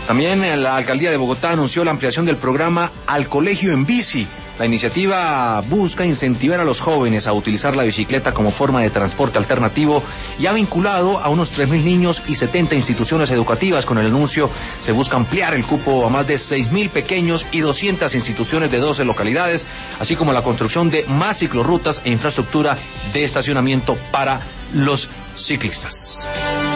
También la alcaldía de Bogotá anunció la ampliación del programa Al Colegio en Bici. La iniciativa busca incentivar a los jóvenes a utilizar la bicicleta como forma de transporte alternativo y ha vinculado a unos 3.000 niños y 70 instituciones educativas. Con el anuncio se busca ampliar el cupo a más de 6.000 pequeños y 200 instituciones de 12 localidades, así como la construcción de más ciclorrutas e infraestructura de estacionamiento para los ciclistas.